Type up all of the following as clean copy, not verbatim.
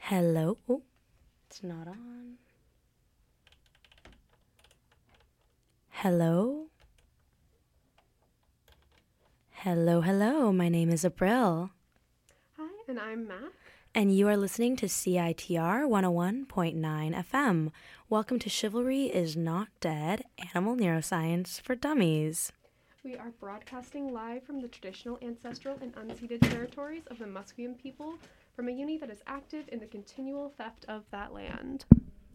Hello. Oh, it's not on. Hello. Hello. My name is April. Hi, and I'm Matt. And you are listening to CITR 101.9 FM. Welcome to Chivalry is Not Dead, Animal Neuroscience for Dummies. We are broadcasting live from the traditional, ancestral, and unceded territories of the Musqueam people from a uni that is active in the continual theft of that land.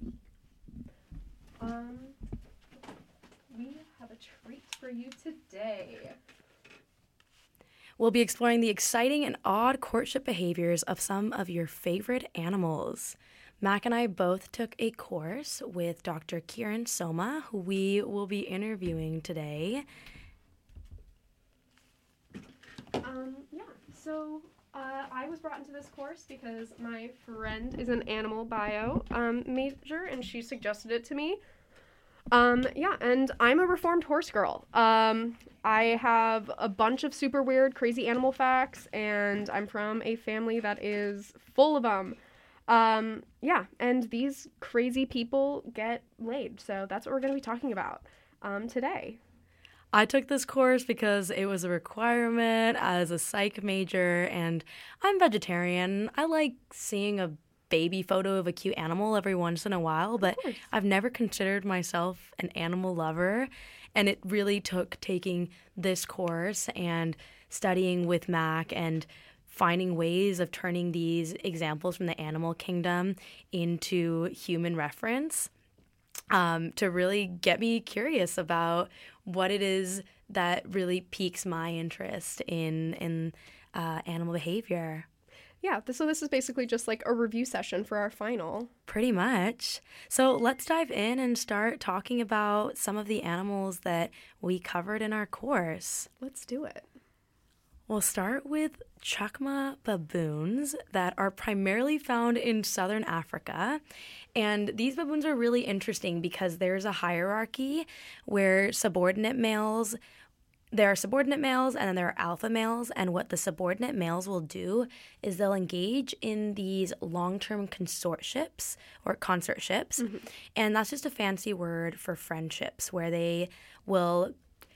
We have a treat for you today. We'll be exploring the exciting and odd courtship behaviors of some of your favorite animals. Mac and I both took a course with Dr. Kiran Soma, who we will be interviewing today. I was brought into this course because my friend is an animal bio major, and she suggested it to me. And I'm a reformed horse girl. I have a bunch of super weird, crazy animal facts, and I'm from a family that is full of them. And these crazy people get laid, so that's what we're going to be talking about today. I took this course because it was a requirement as a psych major, and I'm vegetarian. I like seeing a baby photo of a cute animal every once in a while, but I've never considered myself an animal lover, and it really took taking this course and studying with Mac and finding ways of turning these examples from the animal kingdom into human reference to really get me curious about what it is that really piques my interest in animal behavior. Yeah, so this is basically just like a review session for our final. Pretty much. So let's dive in and start talking about some of the animals that we covered in our course. Let's do it. We'll start with chacma baboons that are primarily found in southern Africa. And these baboons are really interesting because there's a hierarchy where there are subordinate males and then there are alpha males. And what the subordinate males will do is they'll engage in these long-term consortships or consortships. Mm-hmm. And that's just a fancy word for friendships where they will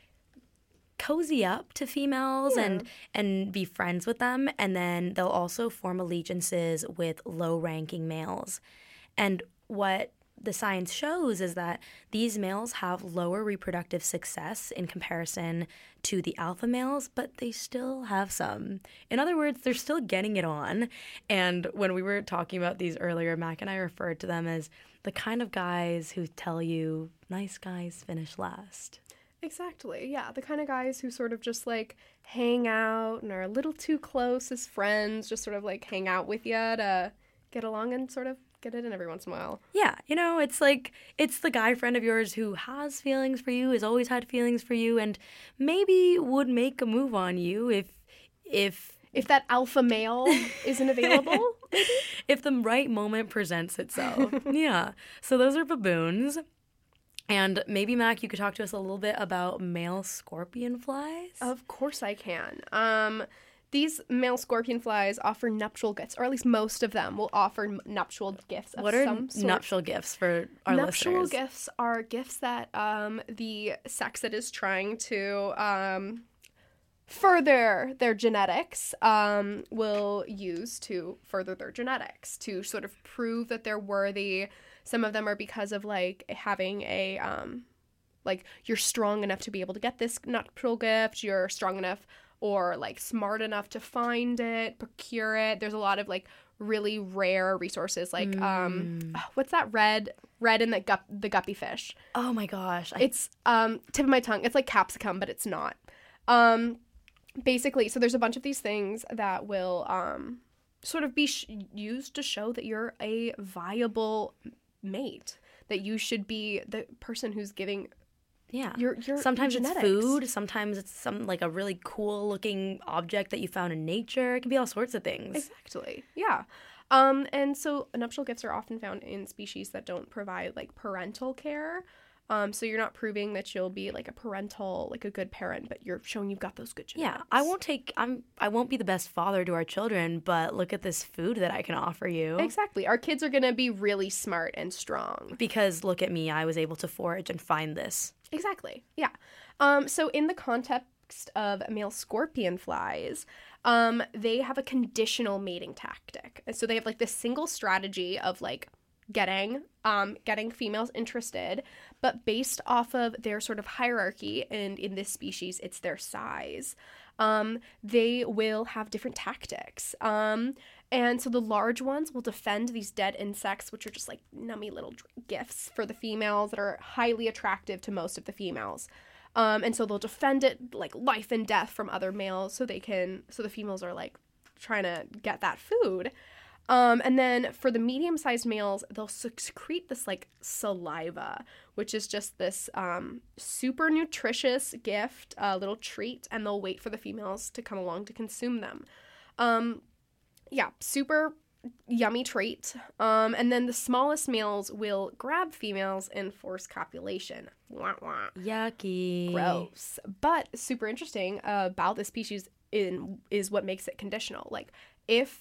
cozy up to females and be friends with them, and then they'll also form allegiances with low-ranking males. And what the science shows is that these males have lower reproductive success in comparison to the alpha males, but they still have some. In other words, they're still getting it on. And when we were talking about these earlier, Mac and I referred to them as the kind of guys who tell you nice guys finish last. Exactly, yeah. The kind of guys who sort of just, like, hang out and are a little too close as friends, just sort of, like, hang out with you to get along and sort of get it in every once in a while. Yeah, it's like, it's the guy friend of yours who has feelings for you, has always had feelings for you, and maybe would make a move on you if that alpha male isn't available. If the right moment presents itself. Yeah, so those are baboons. And maybe, Mac, you could talk to us a little bit about male scorpion flies? Of course I can. These male scorpion flies offer nuptial gifts, or at least most of them will offer nuptial gifts of some sort. What are nuptial gifts for our listeners? Nuptial gifts are gifts that the sex that is trying to further their genetics will use to further their genetics, to sort of prove that they're worthy. Some of them are because of, like, having a, like, you're strong enough to be able to get this nuptial gift, you're strong enough or, like, smart enough to find it, procure it. There's a lot of, like, really rare resources, like, what's that red in the guppy fish? Oh, my gosh. It's, tip of my tongue. It's like capsicum, but it's not. Basically, so there's a bunch of these things that will, sort of be used to show that you're a viable mate, that you should be the person who's giving your sometimes your it's food, sometimes it's some, like, a really cool looking object that you found in nature. It can be all sorts of things. Exactly. Yeah. And so nuptial gifts are often found in species that don't provide, like, parental care. So you're not proving that you'll be like a parental, like a good parent, but you're showing you've got those good genetics. Yeah, I won't be the best father to our children, but look at this food that I can offer you. Exactly. Our kids are going to be really smart and strong. Because look at me, I was able to forage and find this. Exactly. Yeah. So in the context of male scorpion flies, they have a conditional mating tactic. So they have like this single strategy of like getting females interested, but based off of their sort of hierarchy, and in this species it's their size, they will have different tactics. And so the large ones will defend these dead insects, which are just like nummy little gifts for the females that are highly attractive to most of the females. And so they'll defend it like life and death from other males, so the females are like trying to get that food. And then for the medium-sized males, they'll secrete this like saliva, which is just this super nutritious gift, little treat, and they'll wait for the females to come along to consume them. Yeah, super yummy treat. And then the smallest males will grab females and force copulation. Wah, wah. Yucky. Gross. But super interesting about this species is what makes it conditional. Like, if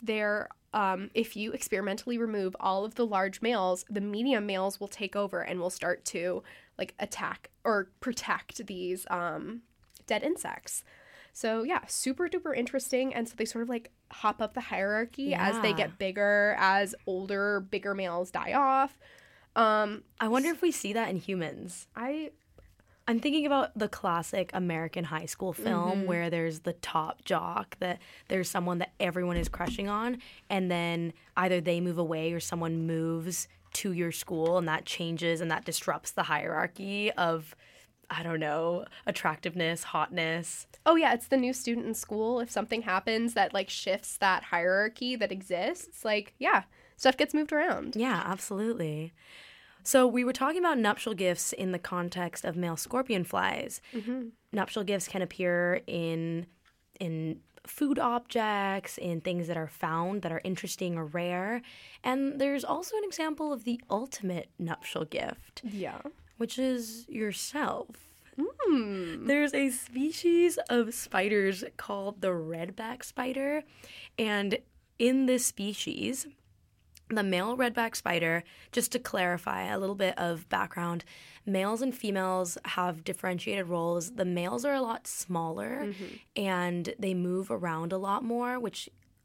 you experimentally remove all of the large males, the medium males will take over and will start to like attack or protect these dead insects. So yeah, super duper interesting. And so they sort of like hop up the hierarchy as they get bigger, as older, bigger males die off. I wonder if we see that in humans. I'm thinking about the classic American high school film where there's the top jock, that there's someone that everyone is crushing on, and then either they move away or someone moves to your school, and that changes and that disrupts the hierarchy of, I don't know, attractiveness, hotness. Oh yeah, it's the new student in school. If something happens that like shifts that hierarchy that exists, like, yeah, stuff gets moved around. Yeah, absolutely. So we were talking about nuptial gifts in the context of male scorpion flies. Mm-hmm. Nuptial gifts can appear in food objects, in things that are found that are interesting or rare. And there's also an example of the ultimate nuptial gift. Yeah. Which is yourself. There's a species of spiders called the redback spider. And in this species, the male redback spider, just to clarify a little bit of background, males and females have differentiated roles. The males are a lot smaller and they move around a lot more, which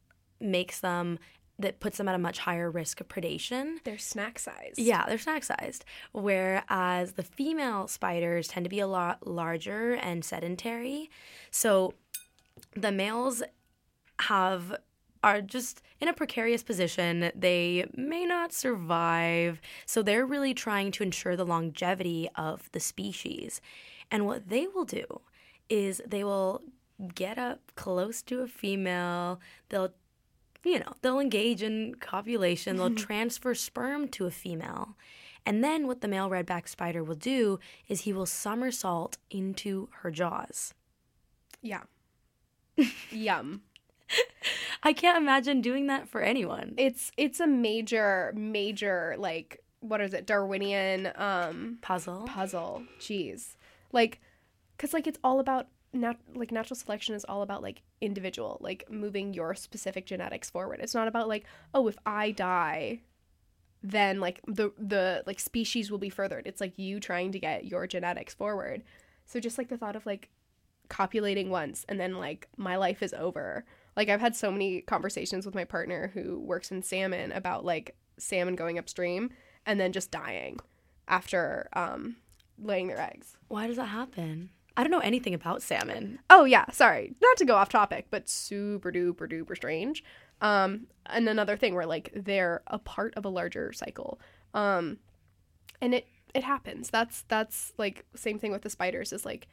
puts them at a much higher risk of predation. They're snack sized. Yeah, they're snack sized. Whereas the female spiders tend to be a lot larger and sedentary. So the males are just in a precarious position. They may not survive. So they're really trying to ensure the longevity of the species. And what they will do is they will get up close to a female. They'll engage in copulation. They'll transfer sperm to a female. And then what the male redback spider will do is he will somersault into her jaws. Yeah. Yum. I can't imagine doing that for anyone. It's a major, like, what is it, Darwinian puzzle. Jeez. Like, because, like, it's all about, natural selection is all about, like, individual, like, moving your specific genetics forward. It's not about, like, oh, if I die, then, like, the like, species will be furthered. It's, like, you trying to get your genetics forward. So just, like, the thought of, like, copulating once and then, like, my life is over. Like, I've had so many conversations with my partner who works in salmon about, like, salmon going upstream and then just dying after laying their eggs. Why does that happen? I don't know anything about salmon. Oh, yeah. Sorry. Not to go off topic, but super duper duper strange. And another thing where, like, they're a part of a larger cycle. And it happens. That's like, same thing with the spiders is, like,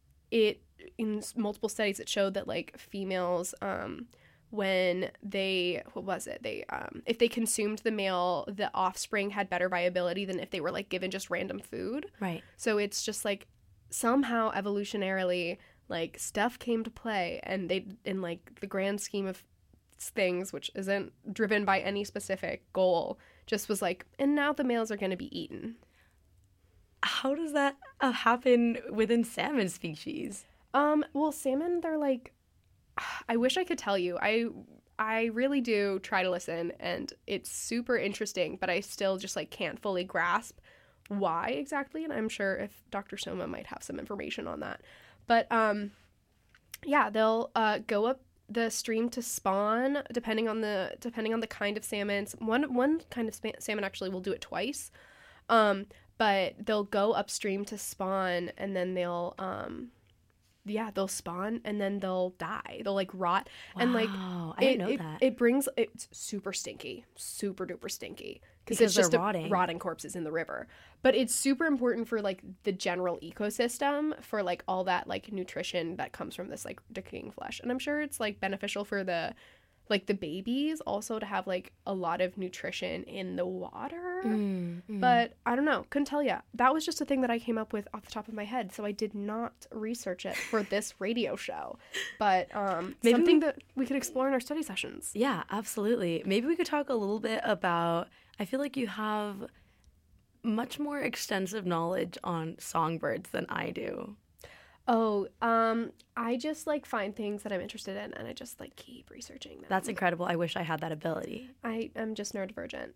in multiple studies it showed that, like, females when they if they consumed the male, the offspring had better viability than if they were, like, given just random food. Right. So it's just, like, somehow evolutionarily, like, stuff came to play, and they, in, like, the grand scheme of things, which isn't driven by any specific goal, just was like, and now the males are going to be eaten. how does that happen within salmon species? Well, salmon, they're like, I wish I could tell you. I really do try to listen, and it's super interesting, but I still just like can't fully grasp why exactly, and I'm sure if Dr. Soma might have some information on that. But yeah, they'll go up the stream to spawn depending on the kind of salmon. One kind of salmon actually will do it twice. But they'll go upstream to spawn, and then they'll spawn and then they'll die. They'll like rot. Wow, And like I didn't know that. It's super stinky, super duper stinky, Because it's just they're rotting. rotting corpses in the river. But it's super important for like the general ecosystem, for like all that like nutrition that comes from this like decaying flesh. And I'm sure it's like beneficial for the babies also to have like a lot of nutrition in the water. But I don't know, couldn't tell you. That was just a thing that I came up with off the top of my head, so I did not research it for this radio show. But something that we could explore in our study sessions. Yeah, absolutely. Maybe we could talk a little bit about, I feel like you have much more extensive knowledge on songbirds than I do. Oh, I just like find things that I'm interested in, and I just like keep researching them. That's incredible. I wish I had that ability. I am just neurodivergent.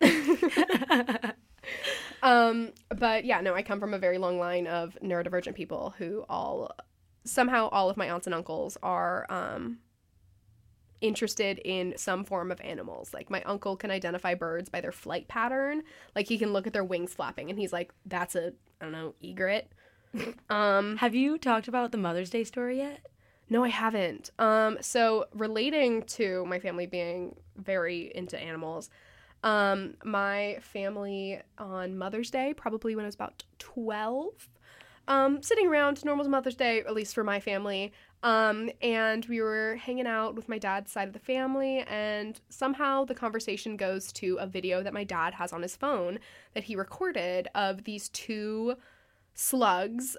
But yeah, no, I come from a very long line of neurodivergent people who all of my aunts and uncles are interested in some form of animals. Like my uncle can identify birds by their flight pattern. Like he can look at their wings flapping, and he's like, that's a, I don't know, egret. Have you talked about the Mother's Day story yet? No, I haven't. So relating to my family being very into animals, my family on Mother's Day, probably when I was about 12, sitting around, normal Mother's Day, at least for my family, and we were hanging out with my dad's side of the family, and somehow the conversation goes to a video that my dad has on his phone that he recorded of these two slugs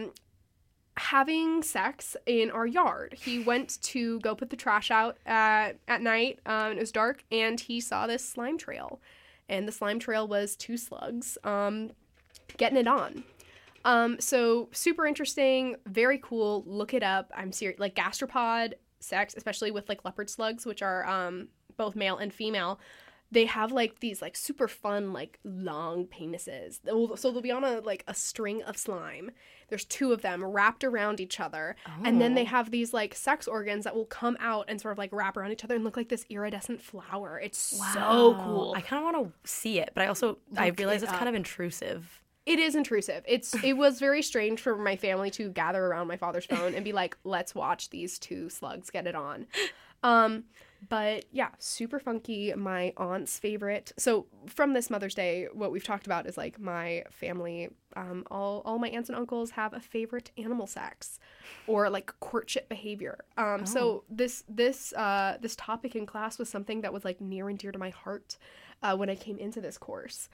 having sex in our yard. He went to go put the trash out at night, and it was dark, and he saw this slime trail, and the slime trail was two slugs getting it on. So super interesting, very cool. Look it up. I'm serious. Like gastropod sex, especially with like leopard slugs, which are both male and female. They have like these like super fun like long penises. So they'll be on a string of slime. There's two of them wrapped around each other. Oh. And then they have these like sex organs that will come out and sort of like wrap around each other and look like this iridescent flower. It's so cool. I kind of want to see it, but I realize it's kind of intrusive. It is intrusive. It was very strange for my family to gather around my father's phone and be like, let's watch these two slugs get it on. But yeah, super funky. My aunt's favorite. So from this Mother's Day, what we've talked about is like my family, all my aunts and uncles have a favorite animal sex or like courtship behavior. So this topic in class was something that was like near and dear to my heart when I came into this course.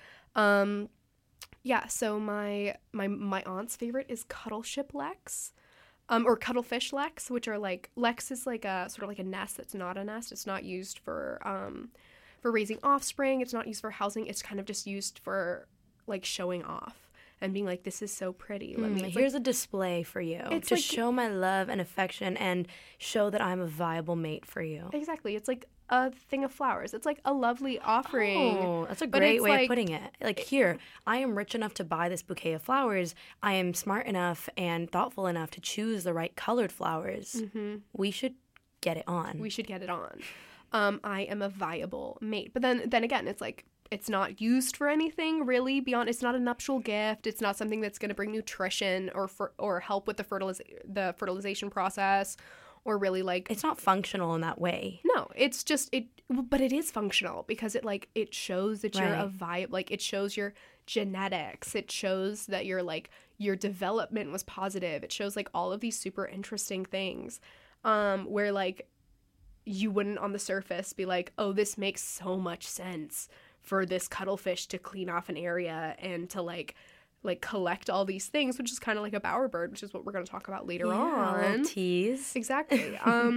Yeah, so my aunt's favorite is Cuddleship Leks. Or cuttlefish leks, which are like, leks is like a sort of like a nest that's not a nest. It's not used for raising offspring. It's not used for housing. It's kind of just used for like showing off and being like, this is so pretty. Here's a display for you to like, show my love and affection and show that I'm a viable mate for you. Exactly. It's like a thing of flowers. It's like a lovely offering. Oh, that's a great way of putting it. Like, here, I am rich enough to buy this bouquet of flowers. I am smart enough and thoughtful enough to choose the right colored flowers. Mm-hmm. We should get it on. I am a viable mate. But then again, it's like, it's not used for anything really beyond. It's not a nuptial gift. It's not something that's going to bring nutrition or help with the fertilization process. Or really like, it's not functional in that way. No, it's just but it is functional because it shows that you're a vibe. Like it shows your genetics. It shows that your development was positive. It shows like all of these super interesting things, where like you wouldn't on the surface be like, oh, this makes so much sense for this cuttlefish to clean off an area and to like collect all these things, which is kind of like a bowerbird, which is what we're going to talk about later on. Tease. Exactly.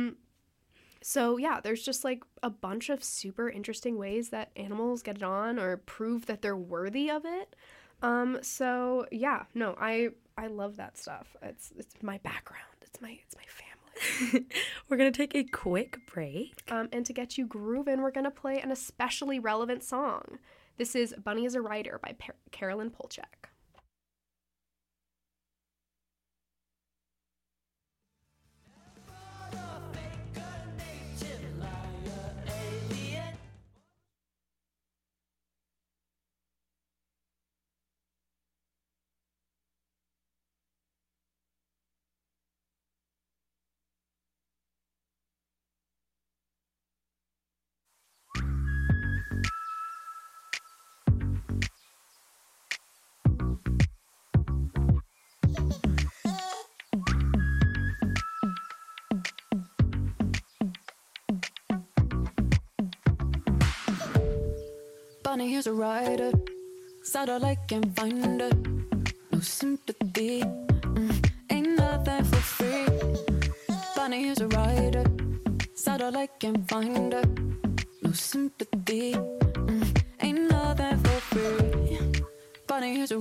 So yeah, there's just like a bunch of super interesting ways that animals get it on or prove that they're worthy of it. So yeah, no, I love that stuff. It's my background. It's my family. We're going to take a quick break. And to get you grooving, we're going to play an especially relevant song. This is Bunny is a Writer by Carolyn Polchak. Bunny is a writer, satellite can't find her. No sympathy, ain't nothing for free. Bunny is a writer, satellite can't find her. No sympathy, ain't nothing for free. Bunny is a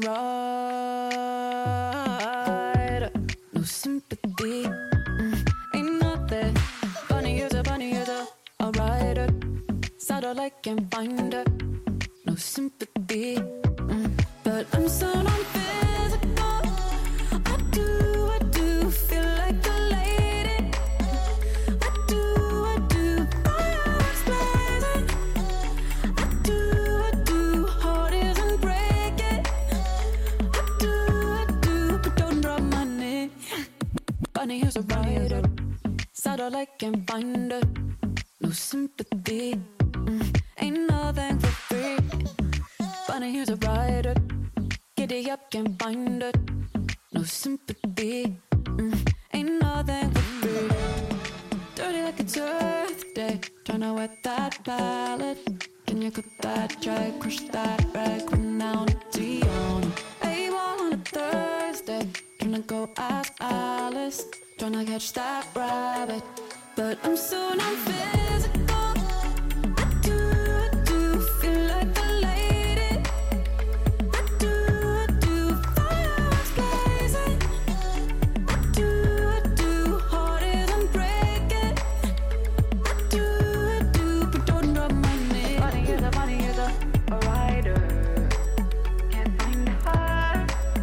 writer, no sympathy, ain't nothing. Bunny is a writer, satellite can't find her. No sympathy, but I'm so non-physical. I do feel like a lady. I do, fireworks blazing. I do, heart isn't breaking. I do, but don't drop my knee. Bunny is a writer, satellite can't find her. No sympathy, ain't nothing for free. Bunny is a writer, giddy up, can't find her. No sympathy, ain't nothing for free. Dirty like it's Earth Day, tryna wet that palette. Can you cook that, try crush that rag, run down to Dion. A1 on a Thursday, tryna go ask Alice, tryna catch that rabbit. But I'm so non-physical. I do feel like a lady. I do, fireworks blazing. I do, heart isn't breaking. I do, but don't drop my knee. Bunny is a writer. Can't find her.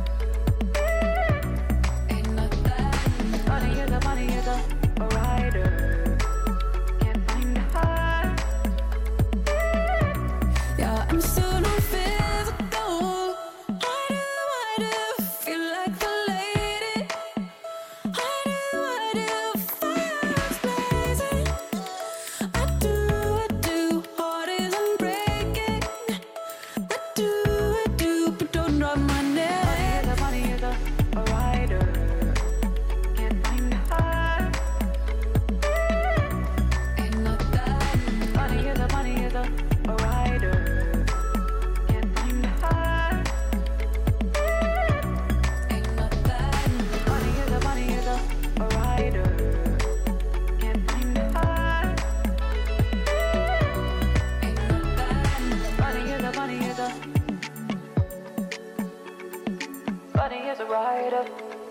Ain't nothing. Bunny is a writer. I'm so non-physical. I do feel like a lady. I do, fireworks blazing. I do, heart isn't breaking. I do, but don't drop my neck. Bunny is a writer. Can't find her. Ain't nothing. Bunny is a writer. Bunny is a writer.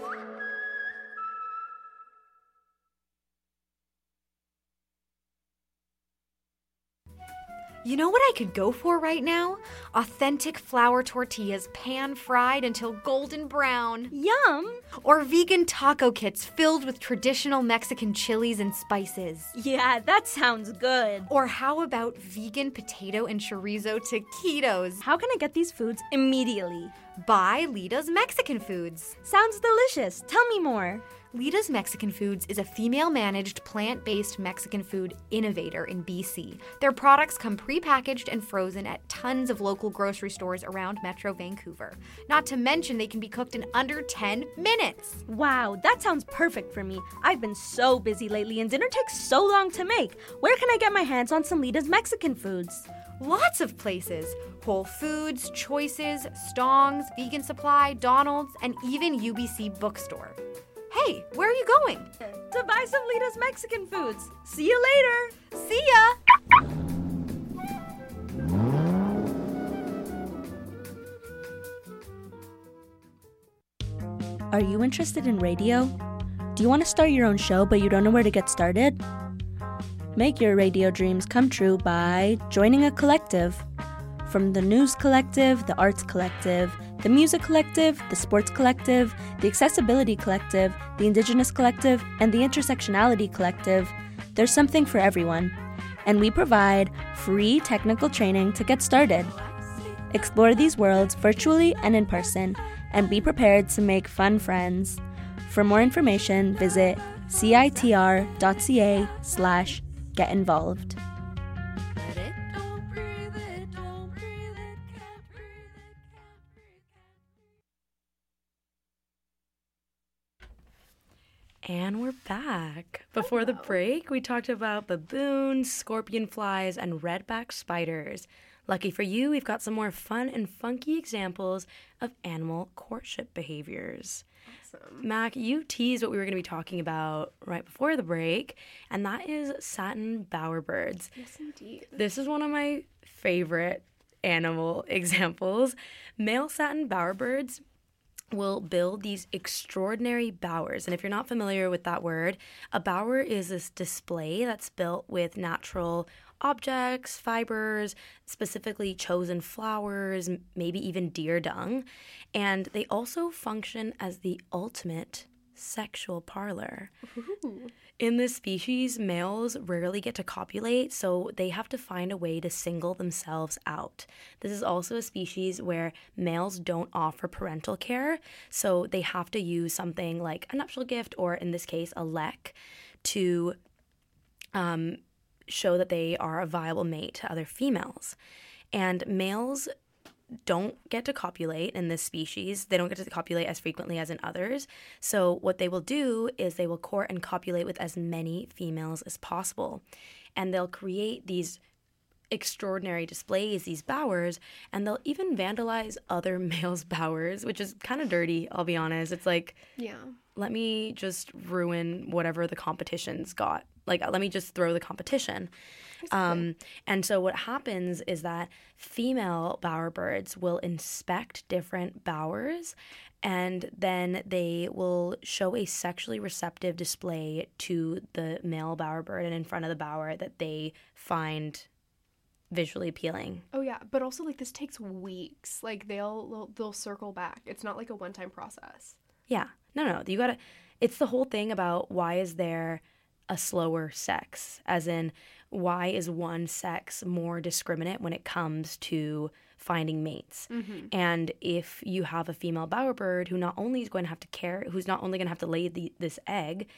You know what I could go for right now? Authentic flour tortillas pan-fried until golden brown. Yum! Or vegan taco kits filled with traditional Mexican chilies and spices. Yeah, that sounds good. Or how about vegan potato and chorizo taquitos? How can I get these foods immediately? Buy Lida's Mexican Foods. Sounds delicious. Tell me more. Lida's Mexican Foods is a female-managed, plant-based Mexican food innovator in BC. Their products come pre-packaged and frozen at tons of local grocery stores around Metro Vancouver. Not to mention they can be cooked in under 10 minutes. Wow, that sounds perfect for me. I've been so busy lately and dinner takes so long to make. Where can I get my hands on some Lida's Mexican Foods? Lots of places. Whole Foods, Choices, Stong's, Vegan Supply, Donald's, and even UBC Bookstore. Hey, where are you going? To buy some Lida's Mexican Foods. See you later. See ya! Are you interested in radio? Do you want to start your own show but you don't know where to get started? Make your radio dreams come true by joining a collective. From the News Collective, the Arts Collective, the Music Collective, the Sports Collective, the Accessibility Collective, the Indigenous Collective, and the Intersectionality Collective, there's something for everyone. And we provide free technical training to get started. Explore these worlds virtually and in person, and be prepared to make fun friends. For more information, visit citr.ca/getinvolved. And we're back. Before the break, we talked about baboons, scorpion flies, and redback spiders. Lucky for you, we've got some more fun and funky examples of animal courtship behaviors. Awesome. Mac, you teased what we were going to be talking about right before the break, and that is satin bowerbirds. Yes, indeed. This is one of my favorite animal examples. Male satin bowerbirds will build these extraordinary bowers. And if you're not familiar with that word, a bower is this display that's built with natural objects, fibers, specifically chosen flowers, maybe even deer dung. And they also function as the ultimate sexual parlor. Ooh. In this species, males rarely get to copulate, so they have to find a way to single themselves out. This is also a species where males don't offer parental care, so they have to use something like a nuptial gift, or in this case, a lek, to show that they are a viable mate to other females. And males don't get to copulate in this species. They don't get to copulate as frequently as in others. So what they will do is they will court and copulate with as many females as possible. And they'll create these extraordinary displays, these bowers, and they'll even vandalize other males' bowers, which is kind of dirty, I'll be honest. It's like, Yeah. let me just ruin whatever the competition's got. Like, let me just throw the competition. And so what happens is that female bowerbirds will inspect different bowers, and then they will show a sexually receptive display to the male bowerbird and in front of the bower that they find visually appealing. Oh yeah, but also like this takes weeks. Like they'll circle back. It's not like a one-time process. Yeah. No. You gotta, it's the whole thing about why is there a slower sex? As in, why is one sex more discriminate when it comes to finding mates? Mm-hmm. And if you have a female bowerbird who not only is going to have to care, who's not only going to have to lay this egg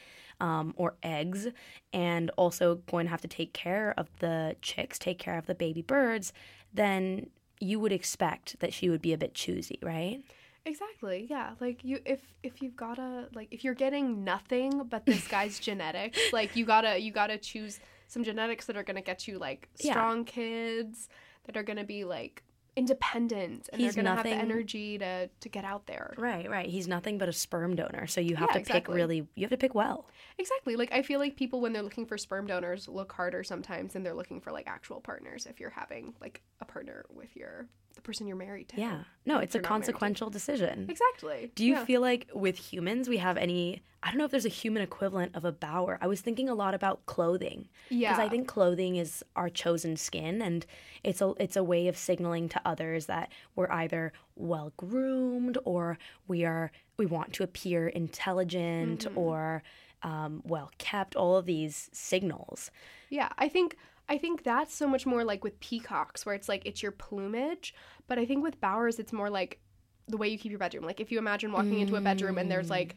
or eggs, and also going to have to take care of the chicks, take care of the baby birds, then you would expect that she would be a bit choosy, right? Exactly. Yeah. Like if you've gotta, like, if you're getting nothing but this guy's genetics, like you gotta choose some genetics that are gonna get you like strong kids that are gonna be like independent, and they're gonna have the energy to get out there. Right. He's nothing but a sperm donor, so you have to exactly. you have to pick well. Exactly. Like I feel like people, when they're looking for sperm donors, look harder sometimes than they're looking for like actual partners. If you're having like a partner with the person you're married to. Yeah. No, it's a consequential decision. Exactly. Do you feel like with humans we have any, I don't know if there's a human equivalent of a bower. I was thinking a lot about clothing. Yeah. Because I think clothing is our chosen skin, and it's a way of signaling to others that we're either well groomed, or we want to appear intelligent, or well kept, all of these signals. Yeah, I think that's so much more like with peacocks, where it's like it's your plumage, but I think with bowers it's more like the way you keep your bedroom. Like if you imagine walking into a bedroom and there's like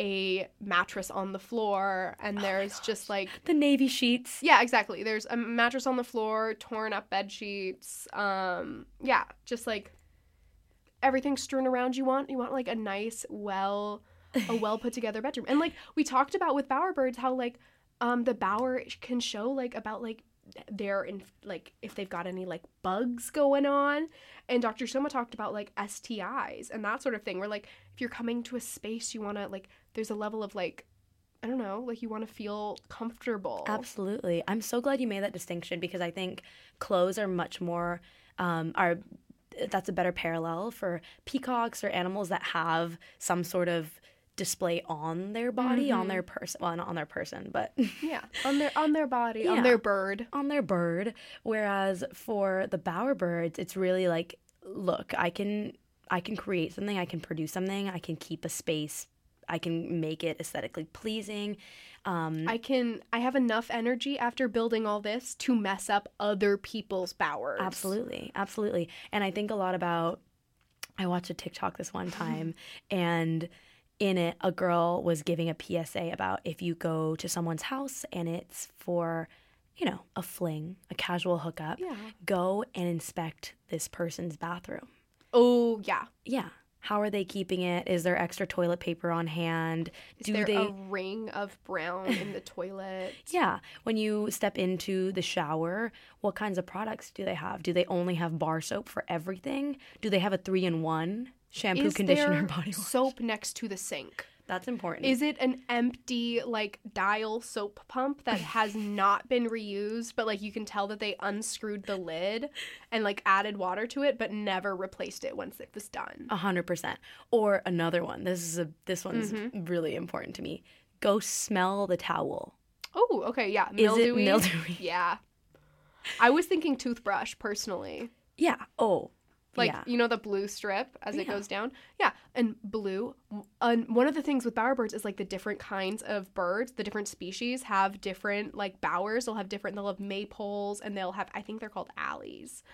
a mattress on the floor, and there's just like the navy sheets. Yeah, exactly. There's a mattress on the floor, torn up bed sheets. Yeah, just like everything strewn around. You want like a nice, well put together bedroom. And like we talked about with bowerbirds, how like the bower can show like about like they're in like if they've got any like bugs going on. And Dr. Soma talked about like STIs and that sort of thing, where like if you're coming to a space, you want to like, there's a level of like, I don't know, like you want to feel comfortable. Absolutely. I'm so glad you made that distinction, because I think clothes are much more that's a better parallel for peacocks or animals that have some sort of display on their body, on their person. Well, not on their person, but Yeah, on their body, Yeah. on their bird. on their bird. Whereas for the bowerbirds, it's really like, look, I can create something, I can produce something, I can keep a space, I can make it aesthetically pleasing. I have enough energy after building all this to mess up other people's bowers. Absolutely, absolutely. And I think a lot about, I watched a TikTok this one time, and in it, a girl was giving a PSA about if you go to someone's house and it's for, you know, a fling, a casual hookup, Yeah. go and inspect this person's bathroom. Oh, yeah. Yeah. How are they keeping it? Is there extra toilet paper on hand? Is there a ring of brown in the toilet? Yeah. When you step into the shower, what kinds of products do they have? Do they only have bar soap for everything? Do they have a 3-in-1 shampoo, Is conditioner, there body wash? soap next to the sink? That's important. Is it an empty, like, dial soap pump that has not been reused, but, like, you can tell that they unscrewed the lid and, like, added water to it, but never replaced it once it was done? 100%. Or another one. This one's really important to me. Go smell the towel. Oh, okay, yeah. Is it Mildewy? mildewy? Yeah. I was thinking toothbrush, personally. Yeah. Oh. Like, yeah. you know, the blue strip as it Yeah. goes down? Yeah. And blue. One of the things with bowerbirds is, like, the different kinds of birds, the different species have different, like, bowers. They'll have maypoles, and they'll have, I think they're called alleys.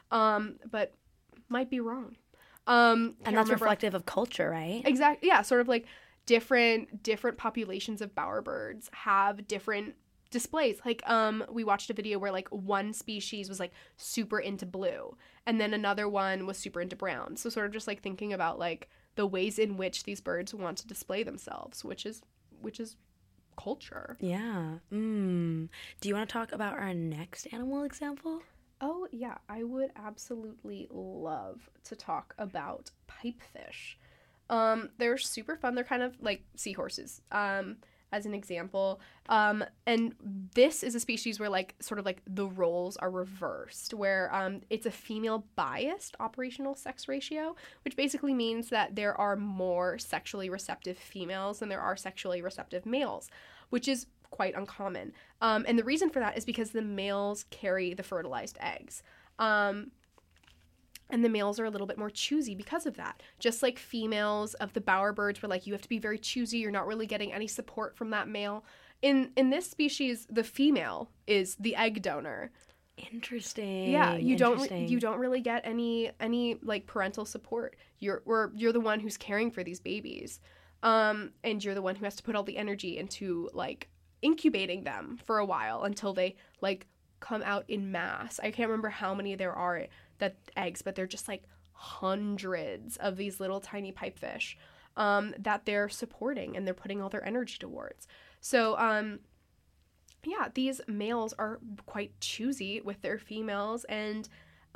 But might be wrong. And that's reflective of culture, right? Exactly. Yeah. Sort of like different populations of bowerbirds have different displays. Like, we watched a video where, like, one species was, like, super into blue, and then another one was super into brown. So sort of just, like, thinking about, like, the ways in which these birds want to display themselves, which is culture. Yeah. Do you want to talk about our next animal example? Oh, yeah. I would absolutely love to talk about pipefish. They're super fun. They're kind of like seahorses, as an example. And this is a species where, like, sort of like the roles are reversed, where it's a female biased operational sex ratio, which basically means that there are more sexually receptive females than there are sexually receptive males, which is quite uncommon. And the reason for that is because the males carry the fertilized eggs. And the males are a little bit more choosy because of that. Just like females of the bowerbirds were like, you have to be very choosy. You're not really getting any support from that male. In this species, the female is the egg donor. Interesting. Yeah, you don't really get any like parental support. You're the one who's caring for these babies. And you're the one who has to put all the energy into, like, incubating them for a while until they, like, come out in mass. I can't remember how many there are eggs, but they're just, like, hundreds of these little tiny pipefish that they're supporting and they're putting all their energy towards. So yeah, these males are quite choosy with their females, and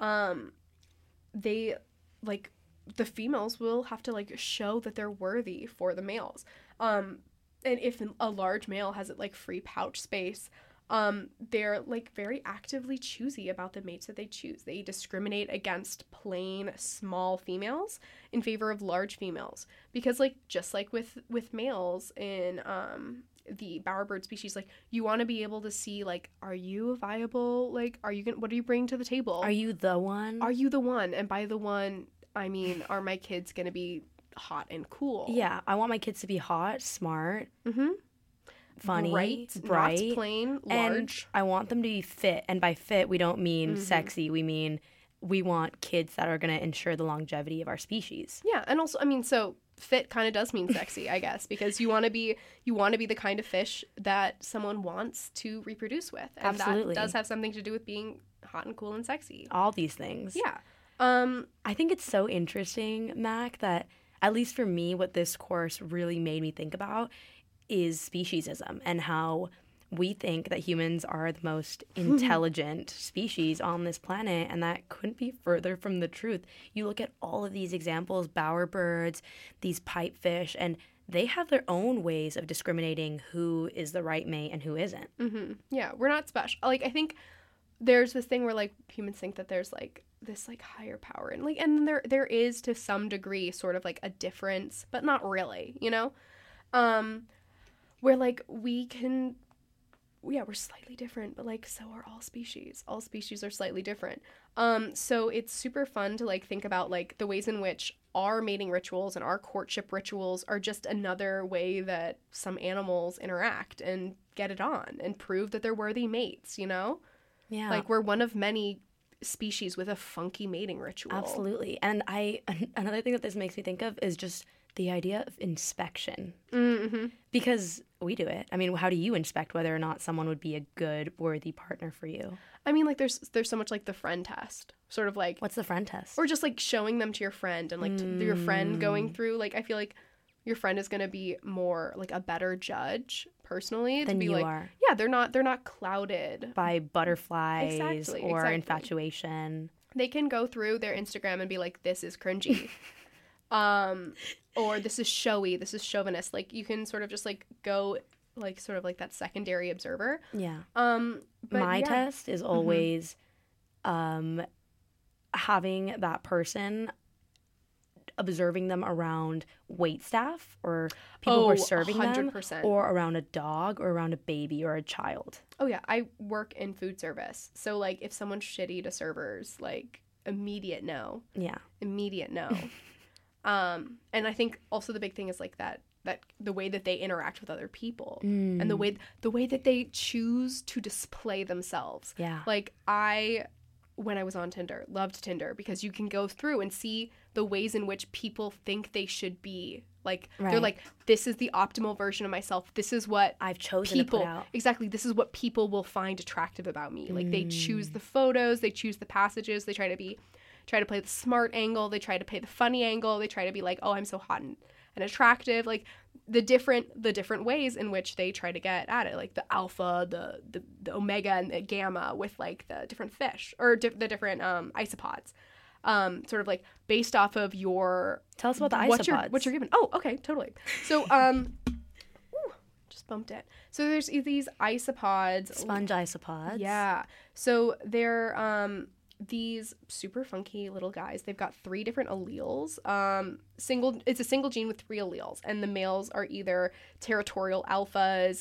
they, like, the females will have to, like, show that they're worthy for the males. And if a large male has, like, free pouch space, they're, like, very actively choosy about the mates that they choose. They discriminate against plain small females in favor of large females, because, like, just like with males in the bowerbird species, like, you want to be able to see, like, are you viable? Like, what are you bringing to the table? Are you the one? Are you the one? And by the one, I mean, are my kids gonna be hot and cool? Yeah, I want my kids to be hot, smart, funny, bright, not plain, large. And I want them to be fit. And by fit, we don't mean sexy. We mean we want kids that are going to ensure the longevity of our species. Yeah, and also, I mean, so fit kind of does mean sexy, I guess, because you want to be the kind of fish that someone wants to reproduce with, and Absolutely. that does have something to do with being hot and cool and sexy. All these things. Yeah. I think it's so interesting, Mac, that at least for me, what this course really made me think about is speciesism and how we think that humans are the most intelligent species on this planet, and that couldn't be further from the truth. You look at all of these examples, bowerbirds, these pipefish, and they have their own ways of discriminating who is the right mate and who isn't. Mm-hmm. Yeah, we're not special. Like, I think there's this thing where, like, humans think that there's, like, this, like, higher power, and, like, and there is to some degree sort of, like, a difference, but not really, you know? Where like we're slightly different, but like so are all species. All species are slightly different. So it's super fun to like think about like the ways in which our mating rituals and our courtship rituals are just another way that some animals interact and get it on and prove that they're worthy mates, you know? Yeah. Like we're one of many species with a funky mating ritual. Absolutely. And another thing that this makes me think of is just the idea of inspection. Mm-hmm. Because we do it. I mean, how do you inspect whether or not someone would be a good, worthy partner for you? I mean, like there's so much like the friend test, sort of like, What's the friend test? or just like showing them to your friend and like your friend going through, like I feel like your friend is going to be more like a better judge personally Than to be you like, are. yeah, they're not clouded. By butterflies Exactly, or exactly. infatuation. They can go through their Instagram and be like, this is cringy. Or this is showy, this is chauvinist. Like you can sort of just like go like sort of like that secondary observer. Yeah. But My yeah. test is always having that person, observing them around wait staff or people who are serving 100%. them, or around a dog or around a baby or a child. Oh yeah, I work in food service. So like if someone's shitty to servers, like immediate no. Yeah. Immediate no. And I think also the big thing is like that the way that they interact with other people and the way that they choose to display themselves. Yeah. Like when I was on Tinder, loved Tinder because you can go through and see the ways in which people think they should be. Like they're Right. like, this is the optimal version of myself. This is what I've chosen people to put out. exactly. This is what people will find attractive about me. Like they choose the photos, they choose the passages, they try to play the smart angle, they try to play the funny angle, they try to be like, oh, I'm so hot and attractive. Like the different ways in which they try to get at it, like the alpha, the omega, and the gamma with like the different fish or the different isopods. Sort of like based off of your Tell us about the isopods. what you're given. Oh, okay, totally. So just bumped it. So there's these isopods. Sponge isopods. Yeah. So they're these super funky little guys. They've got 3 different alleles. It's a single gene with 3 alleles, and the males are either territorial alphas,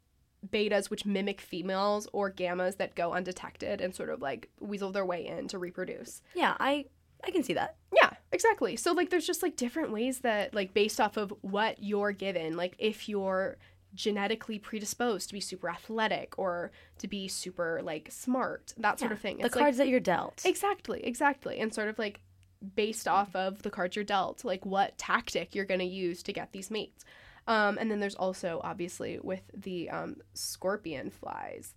betas, which mimic females, or gammas that go undetected and sort of like weasel their way in to reproduce. Yeah, I can see that. Yeah, exactly. So like there's just like different ways that like based off of what you're given, like if you're genetically predisposed to be super athletic or to be super like smart, that sort of thing. The It's cards like, that you're dealt. exactly. And sort of like based off of the cards you're dealt, like what tactic you're going to use to get these mates. And then there's also obviously with the scorpion flies,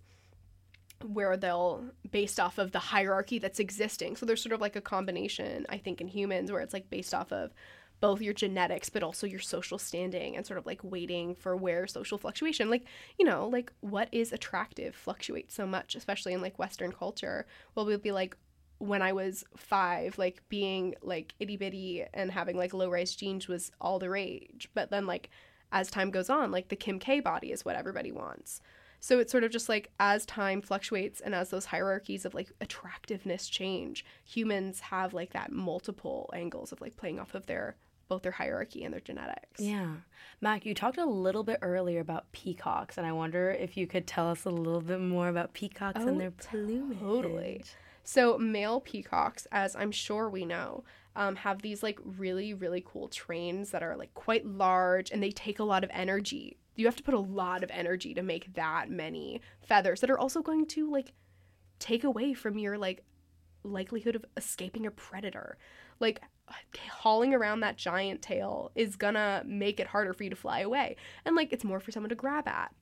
where they'll based off of the hierarchy that's existing. So there's sort of like a combination, I think, in humans where it's like based off of both your genetics but also your social standing and sort of like waiting for where social fluctuation, like, you know, like what is attractive fluctuates so much, especially in like Western culture. Well, we'll be like, when I was 5, like being like itty bitty and having like low rise jeans was all the rage. But then like as time goes on, like the Kim K body is what everybody wants. So it's sort of just like as time fluctuates and as those hierarchies of like attractiveness change, humans have like that multiple angles of like playing off of both their hierarchy and their genetics. Yeah. Mac, you talked a little bit earlier about peacocks, and I wonder if you could tell us a little bit more about peacocks and their plumage. Totally. So male peacocks, as I'm sure we know, have these like really, really cool trains that are like quite large, and they take a lot of energy. You have to put a lot of energy to make that many feathers that are also going to like take away from your like likelihood of escaping a predator. Like hauling around that giant tail is gonna make it harder for you to fly away, and like it's more for someone to grab at.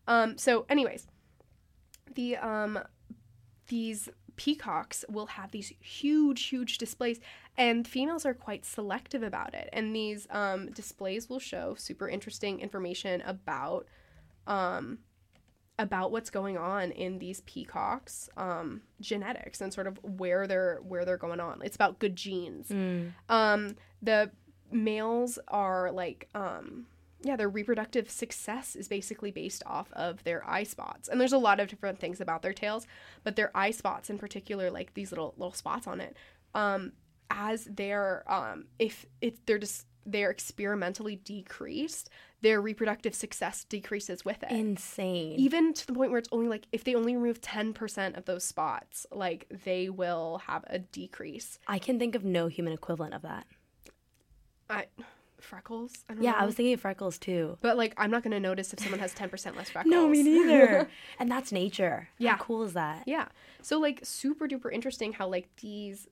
So anyways, these peacocks will have these huge displays, and females are quite selective about it, and these displays will show super interesting information about what's going on in these peacocks genetics and sort of where they're going on. It's about good genes. The males are like their reproductive success is basically based off of their eye spots. And there's a lot of different things about their tails, but their eye spots in particular, like these little spots on it, as they're if they're just they're experimentally decreased, their reproductive success decreases with it. Insane. Even to the point where it's only like if they only remove 10% of those spots, like they will have a decrease. I can think of no human equivalent of that. Freckles? I don't Yeah, know. I was thinking of freckles too. But like I'm not going to notice if someone has 10% less freckles. No, me neither. And that's nature. Yeah. How cool is that? Yeah. So like super duper interesting how like these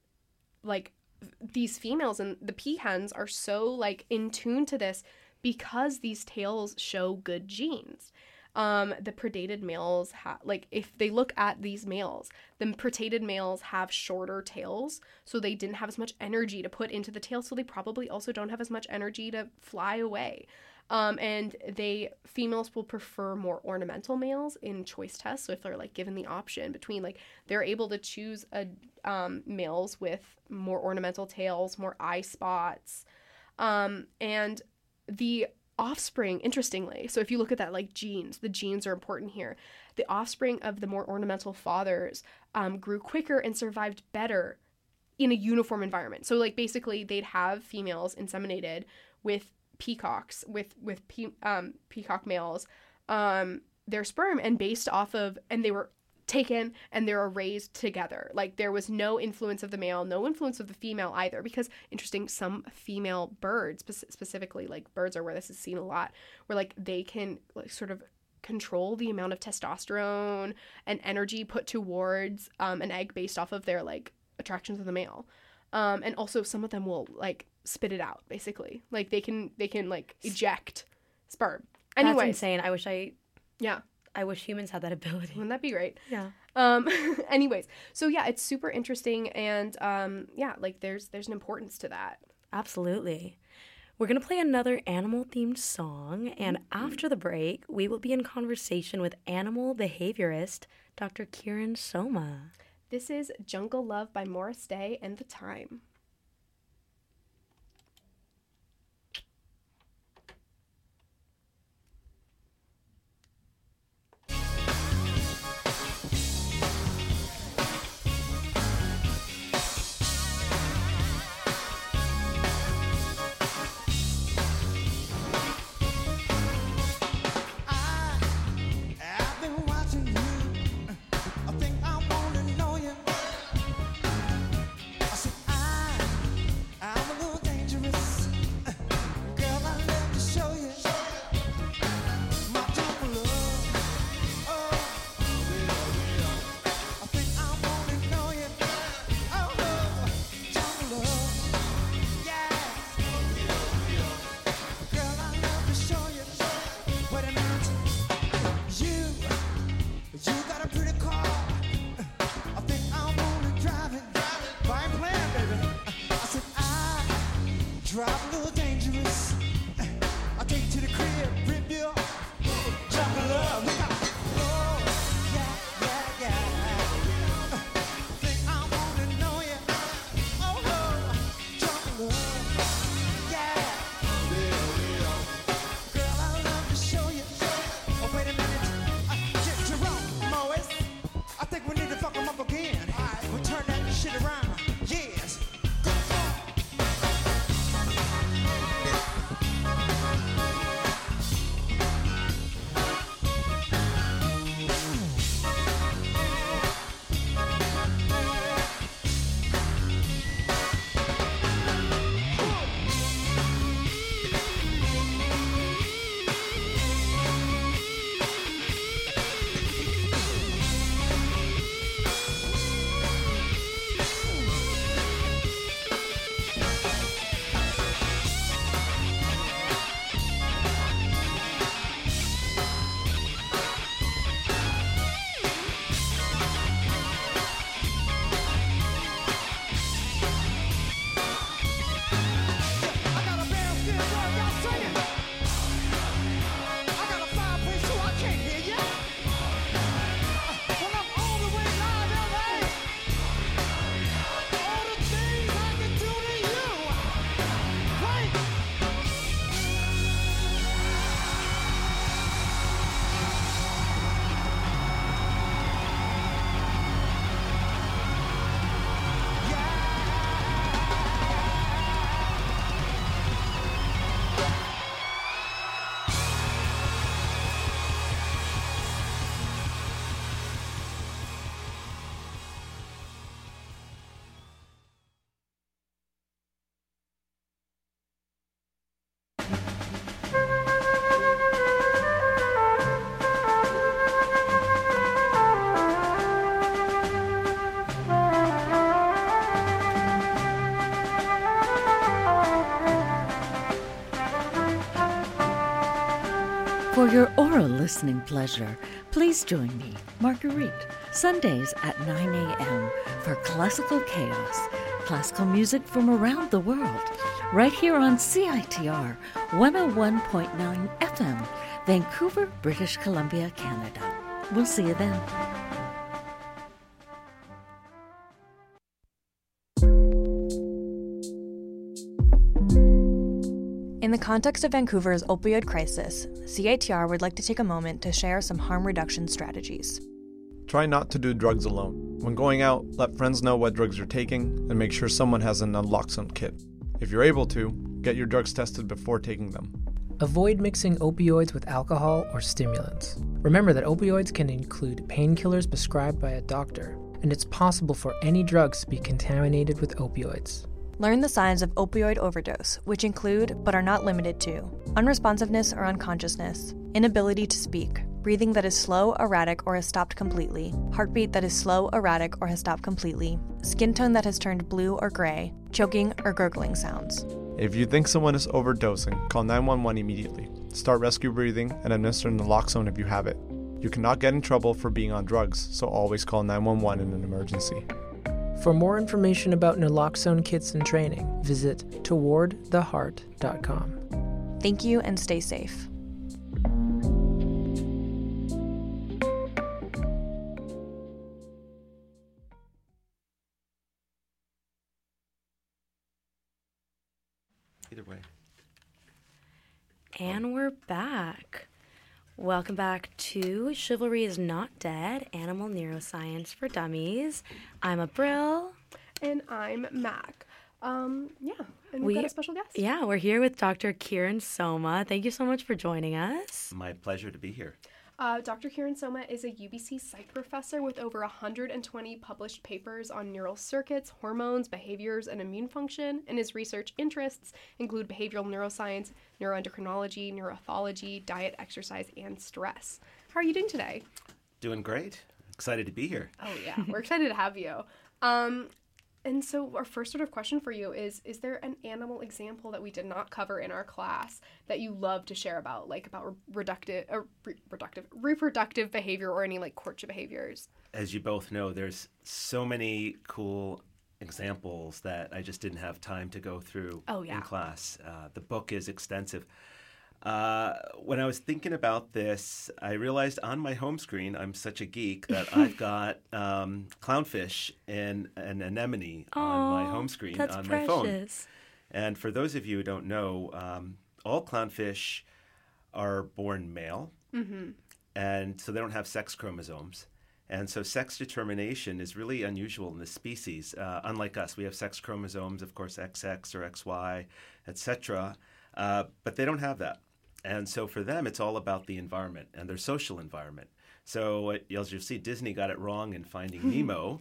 females and the peahens are so like in tune to this because these tails show good genes. The predated males like if they look at these males, the predated males have shorter tails, so they didn't have as much energy to put into the tail, so they probably also don't have as much energy to fly away. And females will prefer more ornamental males in choice tests. So if they're like given the option between like, they're able to choose males with more ornamental tails, more eye spots, and the offspring, interestingly, so if you look at that like genes, the genes are important here. The offspring of the more ornamental fathers grew quicker and survived better in a uniform environment. So like basically they'd have females inseminated with peacocks, with peacock males, their sperm, and based off of, and they were taken and they were raised together. Like there was no influence of the male, no influence of the female either, because interesting, some female birds, specifically like birds are where this is seen a lot, where like they can like sort of control the amount of testosterone and energy put towards an egg based off of their like attraction to the male. And also some of them will like spit it out, basically. Like they can like eject sperm. Anyways. That's insane. I wish humans had that ability. Wouldn't that be great? Yeah. Anyways, so yeah, it's super interesting, and yeah, like there's an importance to that. Absolutely. We're going to play another animal-themed song, and after the break, we will be in conversation with animal behaviorist Dr. Kiran Soma. This is Jungle Love by Morris Day and The Time. For your oral listening pleasure, please join me, Marguerite, Sundays at 9 a.m. for Classical Chaos, classical music from around the world, right here on CITR 101.9 FM, Vancouver, British Columbia, Canada. We'll see you then. In the context of Vancouver's opioid crisis, CITR would like to take a moment to share some harm reduction strategies. Try not to do drugs alone. When going out, let friends know what drugs you're taking and make sure someone has a naloxone kit. If you're able to, get your drugs tested before taking them. Avoid mixing opioids with alcohol or stimulants. Remember that opioids can include painkillers prescribed by a doctor, and it's possible for any drugs to be contaminated with opioids. Learn the signs of opioid overdose, which include, but are not limited to, unresponsiveness or unconsciousness, inability to speak, breathing that is slow, erratic, or has stopped completely, heartbeat that is slow, erratic, or has stopped completely, skin tone that has turned blue or gray, choking or gurgling sounds. If you think someone is overdosing, call 911 immediately. Start rescue breathing and administer naloxone if you have it. You cannot get in trouble for being on drugs, so always call 911 in an emergency. For more information about naloxone kits and training, visit towardtheheart.com. Thank you and stay safe. Either way. And we're back. Welcome back to Chivalry is Not Dead, Animal Neuroscience for Dummies. I'm Abril. And I'm Mac. And we've got a special guest. Yeah, we're here with Dr. Kiran Soma. Thank you so much for joining us. My pleasure to be here. Dr. Kiran Soma is a UBC psych professor with over 120 published papers on neural circuits, hormones, behaviors, and immune function, and his research interests include behavioral neuroscience, neuroendocrinology, neuroethology, diet, exercise, and stress. How are you doing today? Doing great. Excited to be here. Oh, yeah. We're excited to have you. And so our first sort of question for you is there an animal example that we did not cover in our class that you love to share about, like about reproductive behavior or any like courtship behaviors? As you both know, there's so many cool examples that I just didn't have time to go through in class. The book is extensive. When I was thinking about this, I realized on my home screen, I'm such a geek that I've got clownfish and an anemone on my home screen on my phone. And for those of you who don't know, all clownfish are born male, and so they don't have sex chromosomes. And so sex determination is really unusual in this species. Unlike us, we have sex chromosomes, of course, XX or XY, etc., but they don't have that. And so for them, it's all about the environment and their social environment. So as you'll see, Disney got it wrong in Finding Nemo.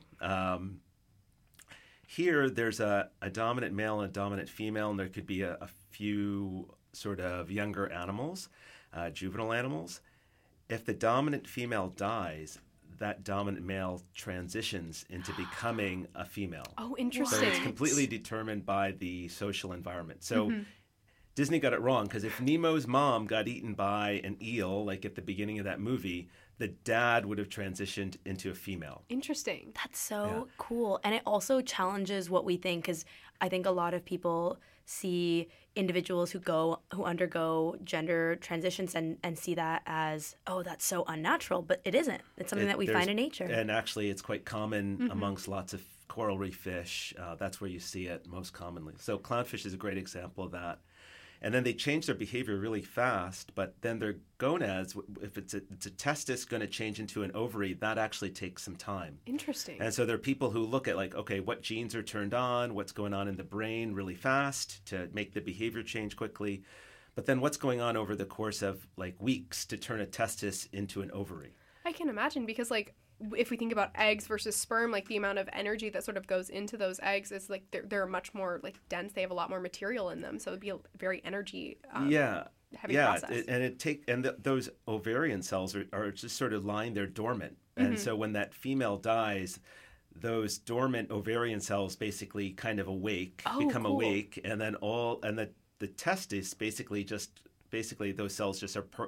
Here, there's a dominant male and a dominant female, and there could be a few sort of younger animals, juvenile animals. If the dominant female dies, that dominant male transitions into becoming a female. Oh, interesting. So it's completely determined by the social environment. So Disney got it wrong, because if Nemo's mom got eaten by an eel, like at the beginning of that movie, the dad would have transitioned into a female. Interesting. That's so cool. And it also challenges what we think, because I think a lot of people see individuals who undergo gender transitions and see that as, oh, that's so unnatural, but it isn't. It's something that we find in nature. And actually, it's quite common amongst lots of coral reef fish. That's where you see it most commonly. So clownfish is a great example of that. And then they change their behavior really fast, but then their gonads, if it's a testis going to change into an ovary, that actually takes some time. Interesting. And so there are people who look at like, okay, what genes are turned on, what's going on in the brain really fast to make the behavior change quickly, but then what's going on over the course of like weeks to turn a testis into an ovary. I can imagine, because like if we think about eggs versus sperm, like the amount of energy that sort of goes into those eggs is like they're much more like dense. They have a lot more material in them, so it'd be a very energy heavy process. Those ovarian cells are just sort of lying there dormant, and so when that female dies, those dormant ovarian cells basically kind of become awake, and then the testes basically those cells just are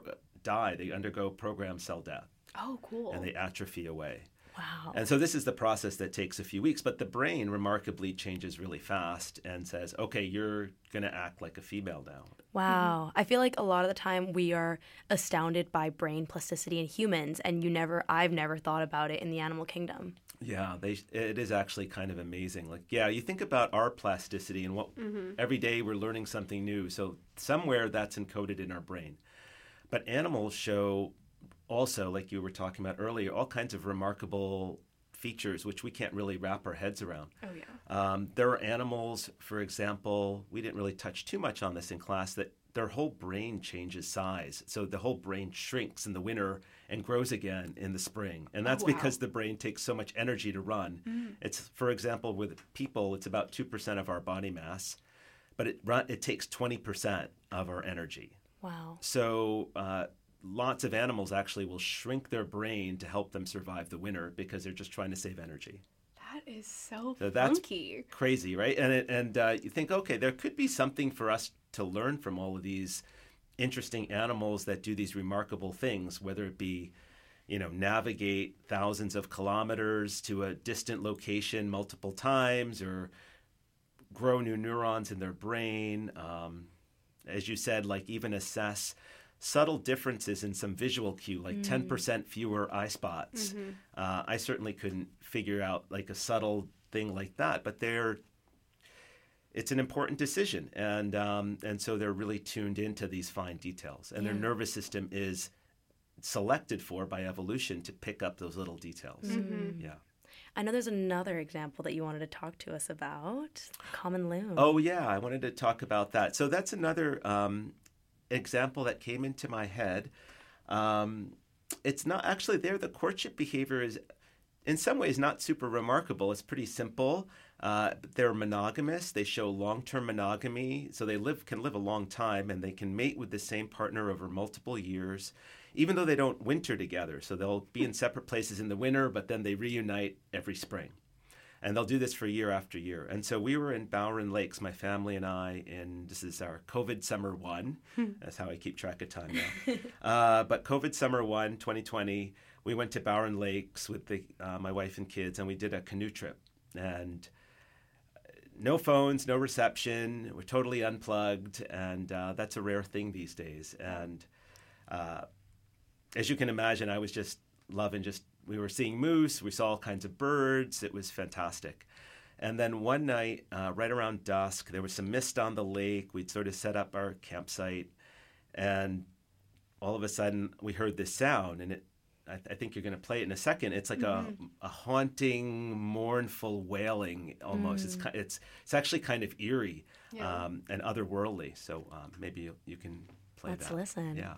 die. They undergo programmed cell death. Oh, cool. And they atrophy away. Wow. And so this is the process that takes a few weeks, but the brain remarkably changes really fast and says, okay, you're going to act like a female now. Wow. I feel like a lot of the time we are astounded by brain plasticity in humans, and I've never thought about it in the animal kingdom. Yeah, it is actually kind of amazing. Like, yeah, you think about our plasticity and what every day we're learning something new. So somewhere that's encoded in our brain. But animals show also, like you were talking about earlier, all kinds of remarkable features which we can't really wrap our heads around. Oh, yeah. There are animals, for example, we didn't really touch too much on this in class, that their whole brain changes size. So the whole brain shrinks in the winter and grows again in the spring. And that's because the brain takes so much energy to run. It's, for example, with people, it's about 2% of our body mass, but it takes 20% of our energy. Wow. So lots of animals actually will shrink their brain to help them survive the winter because they're just trying to save energy. That is so that's funky. Crazy, right? And you think, okay, there could be something for us to learn from all of these interesting animals that do these remarkable things, whether it be, navigate thousands of kilometers to a distant location multiple times, or grow new neurons in their brain. As you said, like even assess subtle differences in some visual cue, like 10% fewer eye spots. I certainly couldn't figure out like a subtle thing like that, but it's an important decision, and so they're really tuned into these fine details, and their nervous system is selected for by evolution to pick up those little details. Yeah. I know there's another example that you wanted to talk to us about, common loon. Oh yeah, I wanted to talk about that. So that's another example that came into my head. It's not actually there. The courtship behavior is, in some ways, not super remarkable. It's pretty simple. They're monogamous. They show long-term monogamy, so they can live a long time, and they can mate with the same partner over multiple years, even though they don't winter together. So they'll be in separate places in the winter, but then they reunite every spring. And they'll do this for year after year. And so we were in Bowron Lakes, my family and I, and this is our COVID Summer 1. That's how I keep track of time now. But COVID Summer 1, 2020, we went to Bowron Lakes with my wife and kids, and we did a canoe trip. And no phones, no reception. We're totally unplugged, and that's a rare thing these days. And as you can imagine, I was just loving we were seeing moose, we saw all kinds of birds. It was fantastic. And then one night, right around dusk, there was some mist on the lake. We'd sort of set up our campsite, and all of a sudden we heard this sound, and I think you're going to play it in a second. It's like a haunting, mournful wailing almost. It's actually kind of eerie and otherworldly. So maybe you can play that. Let's listen. Yeah.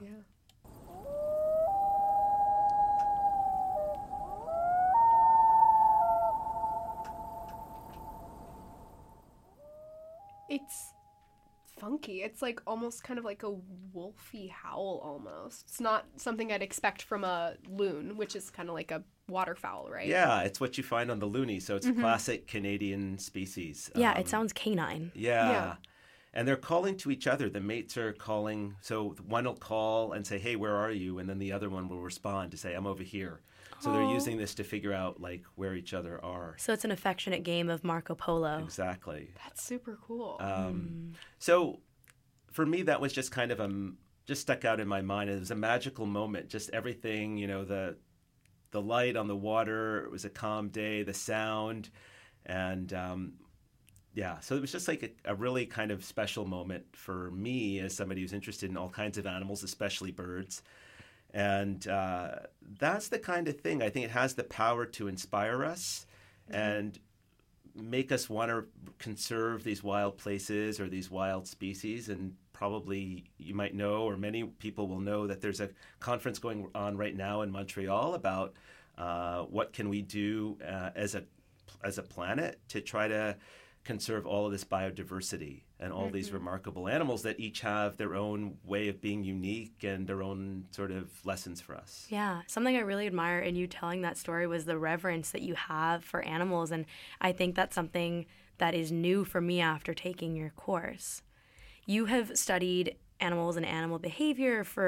It's funky. It's like almost kind of like a wolfy howl almost. It's not something I'd expect from a loon, which is kind of like a waterfowl, right? Yeah, it's what you find on the loony. So it's a classic Canadian species. Yeah, it sounds canine. Yeah. And they're calling to each other. The mates are calling. So one will call and say, hey, where are you? And then the other one will respond to say, I'm over here. So they're using this to figure out like where each other are. So it's an affectionate game of Marco Polo. Exactly. That's super cool. So for me, that was just kind of just stuck out in my mind. It was a magical moment. Just everything, the light on the water. It was a calm day. The sound, and so it was just like a really kind of special moment for me as somebody who's interested in all kinds of animals, especially birds. And that's the kind of thing, I think it has the power to inspire us and make us want to conserve these wild places or these wild species. And probably you might know, or many people will know, that there's a conference going on right now in Montreal about what can we do as a planet to try to conserve all of this biodiversity and all these remarkable animals that each have their own way of being unique and their own sort of lessons for us. Yeah. Something I really admire in you telling that story was the reverence that you have for animals. And I think that's something that is new for me after taking your course. You have studied animals and animal behavior for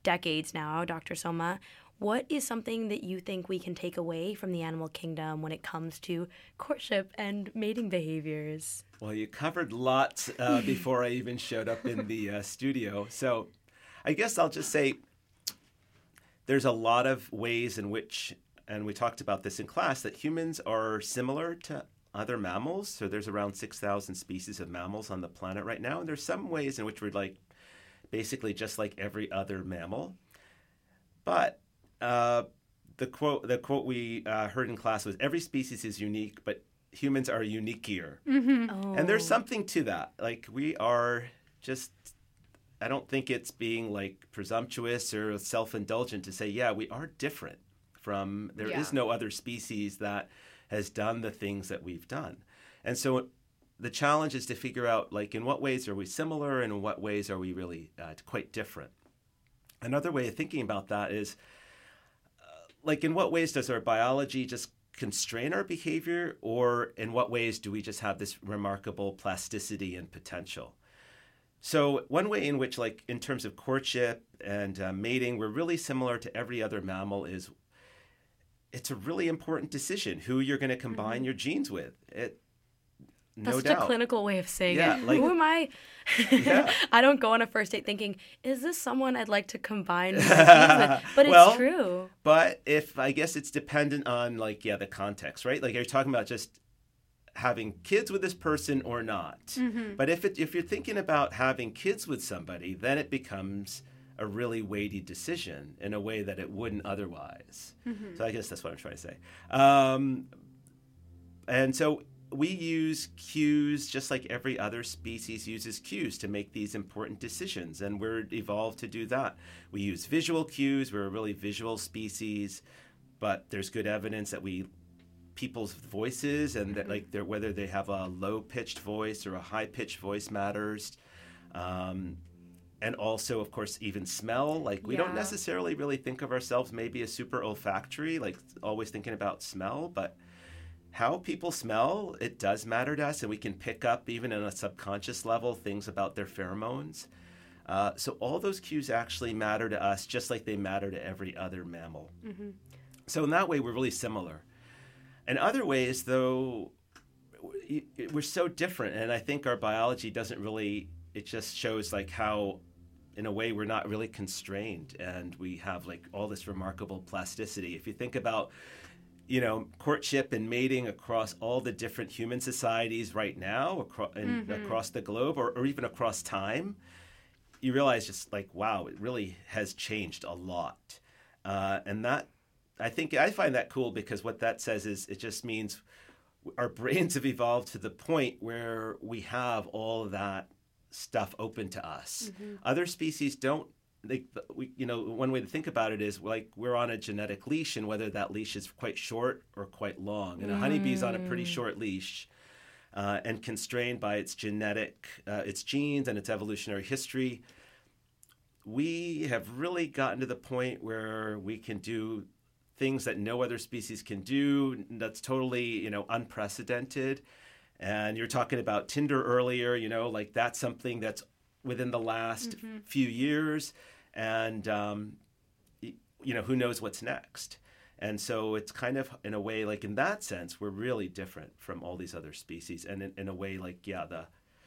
decades now, Dr. Soma. What is something that you think we can take away from the animal kingdom when it comes to courtship and mating behaviors? Well, you covered lots before I even showed up in the studio. So I guess I'll just say there's a lot of ways in which, and we talked about this in class, that humans are similar to other mammals. So there's around 6,000 species of mammals on the planet right now. And there's some ways in which we're basically just like every other mammal. But the quote we heard in class was, every species is unique, but humans are uniquer. Mm-hmm. Oh. And there's something to that. Like, we are just, I don't think it's being presumptuous or self-indulgent to say, yeah, we are different from, there is no other species that has done the things that we've done. And so the challenge is to figure out, in what ways are we similar and in what ways are we really quite different. Another way of thinking about that is, in what ways does our biology just constrain our behavior, or in what ways do we just have this remarkable plasticity and potential? So one way in which, in terms of courtship and mating, we're really similar to every other mammal is it's a really important decision who you're going to combine your genes with. That's such doubt. a clinical way of saying Yeah, it. Who am I? Yeah. I don't go on a first date thinking, is this someone I'd like to combine my genes with? But it's true. But I guess it's dependent on, the context, right? Are you talking about just having kids with this person or not? Mm-hmm. But if you're thinking about having kids with somebody, then it becomes a really weighty decision in a way that it wouldn't otherwise. Mm-hmm. So I guess that's what I'm trying to say. And so we use cues just like every other species uses cues to make these important decisions, and we're evolved to do that. We use visual cues. We're a really visual species, but there's good evidence that people's voices and that whether they have a low-pitched voice or a high-pitched voice matters. And also, of course, even smell. We don't necessarily really think of ourselves maybe as super olfactory, always thinking about smell, but how people smell, it does matter to us, and we can pick up, even on a subconscious level, things about their pheromones. So all those cues actually matter to us, just like they matter to every other mammal. Mm-hmm. So in that way, we're really similar. In other ways, though, we're so different, and I think our biology doesn't really, it just shows how, in a way, we're not really constrained, and we have all this remarkable plasticity. If you think about courtship and mating across all the different human societies right now, across the globe, or even across time, you realize just wow, it really has changed a lot. And that, I find that cool, because what that says is it just means our brains have evolved to the point where we have all of that stuff open to us. Mm-hmm. Other species don't. One way to think about it is we're on a genetic leash, and whether that leash is quite short or quite long. And a honeybee's on a pretty short leash, and constrained by its its genes and its evolutionary history. We have really gotten to the point where we can do things that no other species can do. That's totally, unprecedented. And you're talking about Tinder earlier, that's something that's within the last few years. And, who knows what's next? And so it's kind of, in a way, in that sense, we're really different from all these other species. And in a way, the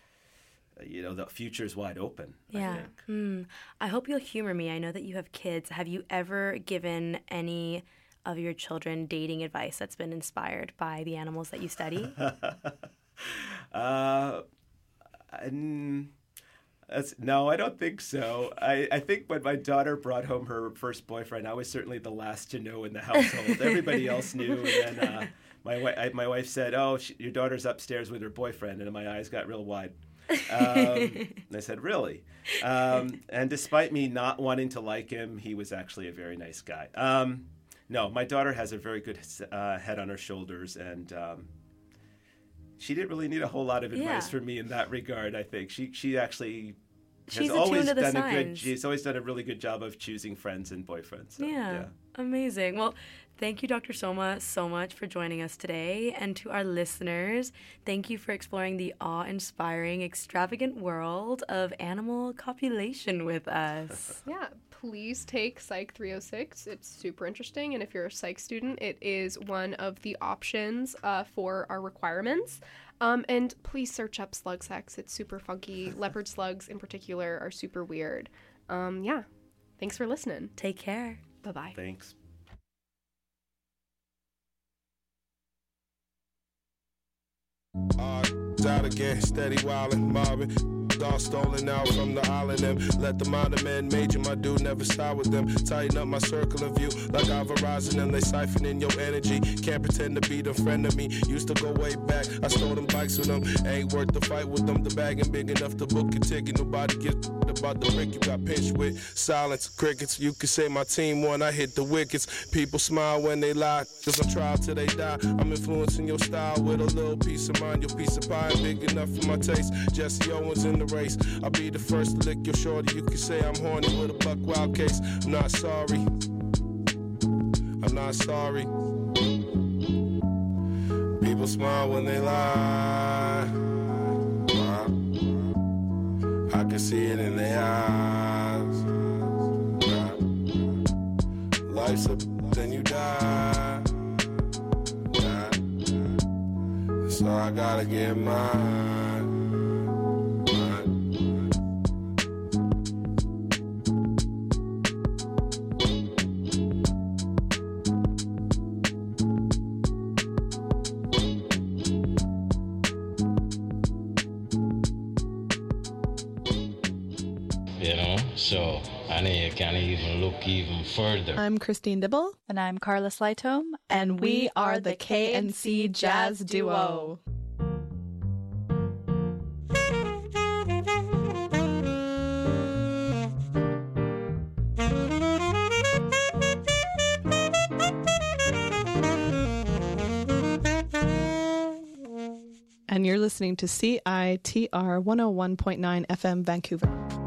future's wide open, yeah. I think. I hope you'll humor me. I know that you have kids. Have you ever given any of your children dating advice that's been inspired by the animals that you study? No, I don't think so. I think when my daughter brought home her first boyfriend, I was certainly the last to know in the household. Everybody else knew. And then my wife said, "Oh, your daughter's upstairs with her boyfriend," and my eyes got real wide. And I said, "Really?" And despite me not wanting to like him, he was actually a very nice guy. No, my daughter has a very good head on her shoulders, and she didn't really need a whole lot of advice from me in that regard. I think she actually has always done she's always done a really good job of choosing friends and boyfriends. So, yeah, amazing. Well, thank you, Dr. Soma, so much for joining us today. And to our listeners, thank you for exploring the awe-inspiring, extravagant world of animal copulation with us. Yeah, please take Psych 306. It's super interesting, and if you're a psych student, it is one of the options for our requirements. And please search up slug sex. It's super funky. Leopard slugs in particular are super weird. Yeah. Thanks for listening. Take care. Bye-bye. Thanks. Out again, steady wildin', mobbing. All stolen out from the island and let the minor man major. My dude never side with them. Tighten up my circle of view like I'm Verizon and they siphoning your energy. Can't pretend to be the friend of me. Used to go way back. I stole them bikes with them. Ain't worth the fight with them. The bag ain't big enough to book a ticket. Nobody gives about the brick you got pinched with. Silence, crickets. You could say my team won. I hit the wickets. People smile when they lie. Cause I'm trial till they die. I'm influencing your style with a little piece of mind. Your piece of pie big enough for my taste. Jesse Owens in the race. I'll be the first to lick your shorty. You can say I'm horny with a buck wild case. I'm not sorry. I'm not sorry. People smile when they lie. I can see it in their eyes. Life's a then you die. So I gotta get mine. So I know you can't even look even further. I'm Christine Dibble. And I'm Carla Slytome. And we are the KNC Jazz Duo. And you're listening to CITR 101.9 FM Vancouver.